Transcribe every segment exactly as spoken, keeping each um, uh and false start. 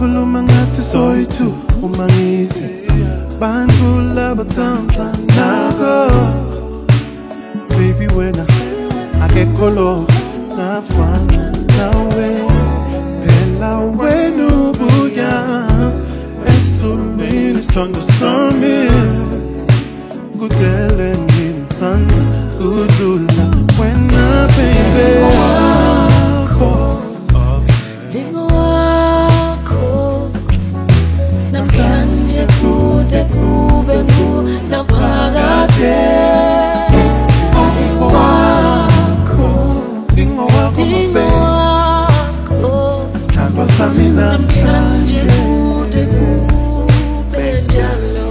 Ukhuluma ngathi soyithu uma ngithi bantu labathanda nako. Baby wena akekho lo ngafana nawe. Phela wena ubuya esumini isandla sami. Kudele ngithanda kudlula wena baby. Namhlanje kude kube njalo.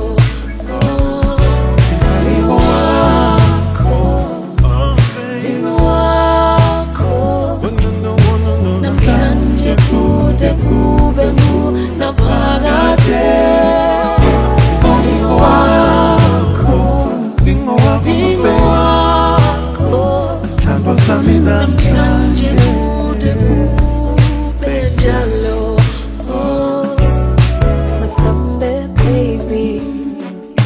Dingo wakho, dingo wakho. Namhlanje kude kube naphakade. Dingo wakho, dingo wakho. Namhlanje kude kube njalo.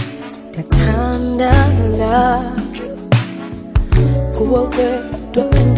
Kuwa we,